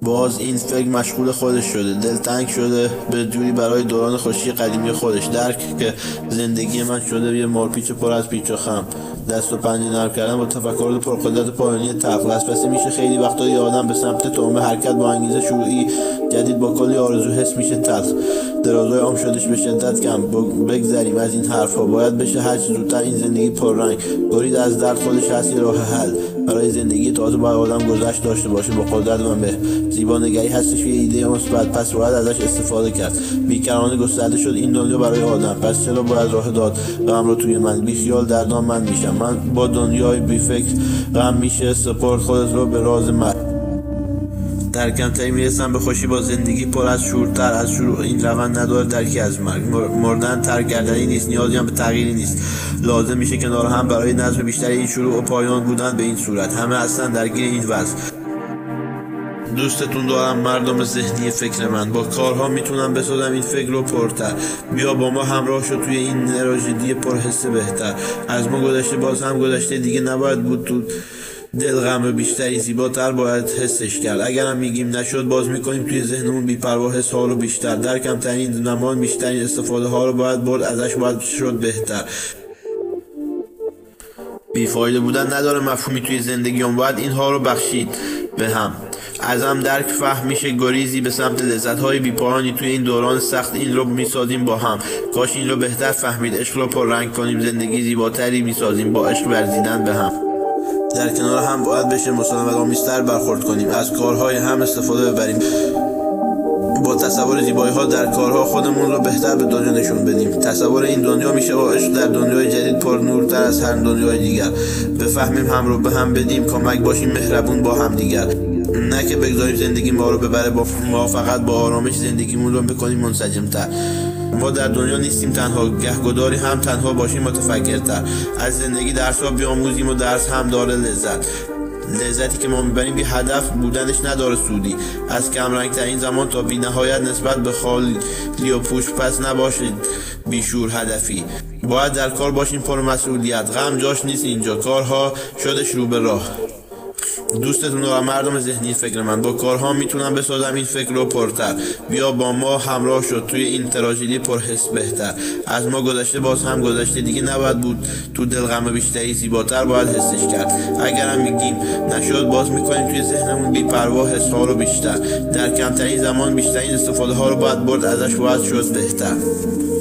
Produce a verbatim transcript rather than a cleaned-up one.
باز این فکر مشغول خودش شده، دلتنگ شده به جوری برای دوران خوشی قدیمی خودش. درک که زندگی من شده یه مارپیچ پر از پیچ و خم، دست و پنجه نرم کردن با تفکرات پرقدرت پایانی طفل. از پس میشه خیلی وقتا یه آدم به سمت تومه حرکت با انگیزه شروعی جدید با کلی آرزو حس میشه تلخ، درازای عام شدش به شدت کم. بگذریم از این حرفا، باید بشه هر چه زودتر این زندگی پررنگ. برید از درد خودش هست یه راه حل برای زندگی تازه. باید آدم گذشت داشته باشه با قدرت و به زیبا نگری هستش یه ایده مثبت، پس باید ازش استفاده کرد. بیکرانه گسترده شد این دنیا برای آدم، پس چرا باید راه داد غم رو توی من؟ بی خیال دردان من میشم، من با دنیای بی فکر غم میشه سپرد خودت رو به راز من. در کمتری میرسم به خوشی با زندگی پر از شورتر از شروع. این روند نداره درکی از مرگ، مردن ترک کردنی نیست، نیازی هم به تغییری نیست. لازم میشه کنار هم برای نظم بیشتری این شروع و پایان بودن به این صورت. همه هستن درگیر این وضع. دوستتون دارم مردم ذهنی فکر من، با کارها میتونم بسازم این فکر رو پرتر. بیا با ما همراه شد توی این تراژدی پرحسه بهتر. از ما گذشته باز هم گذشته دیگه نباید بود تو دل غم بیشتری زیباتر باید حسش کرد. اگرم میگیم نشد باز میکنیم توی ذهنمون بی‌پروا حس ها رو بیشتر. در کمترین زمان بیشترین استفاده ها رو باید برد، ازش باید شد بهتر. بیفایده بودن نداره مفهومی توی زندگیام، باید اینها رو بخشید به هم. ازم درک فهم میشه گریزی به سمت لذت‌های بی‌پایانی توی این دوران سخت. این رو میسازیم با هم، کاش این رو بهتر فهمید. عشق رو پررنگ کنیم، زندگی زیباتری میسازیم با عشق ورزیدن به هم. در کنار هم باید بشه مسالمت آمیزتر برخورد کنیم، از کارهای هم استفاده ببریم. با تصور زیبایی ها در کارها خودمون رو بهتر به دنیا نشون بدیم. تصور این دنیا میشه با عشق در دنیای جدید پر نورتر از هر دنیای دیگر. بفهمیم هم رو به هم بدیم، کمک باشیم مهربون با هم دیگر. نه که بگذاریم زندگی ما رو ببره با ما، فقط با آرامش زندگیمون رو بکنیم منسجم‌تر. ما در دنیا نیستیم تنها، گهگداری هم تنها باشیم متفکرتر. از زندگی درس‌ها بیاموزیم و درس هم داره لذت. لذتی که ما میبریم بی هدف بودنش نداره سودی. از کمرنگ ترین زمان تا بی نهایت نسبت به خالی و پوش، پس نباشید بیشور هدفی. باید در کار باشیم پر مسئولیت، غم جاش نیست اینجا، کارها شدش رو به راه. دوستتون و مردم ذهنی فکر من، با کارها میتونم بسازم این فکر رو پرتر. بیا با ما همراه شد توی این تراژدی پرحس بهتر. از ما گذشته باز هم گذشته دیگه نباید بود تو دل غم بیشتری زیباتر باید حسش کرد. اگرم میگیم نشد باز میکنیم توی ذهنمون بی‌پروا حس ها رو بیشتر. در کمترین زمان بیشترین استفاده ها رو باید برد، ازش باید شد بهتر.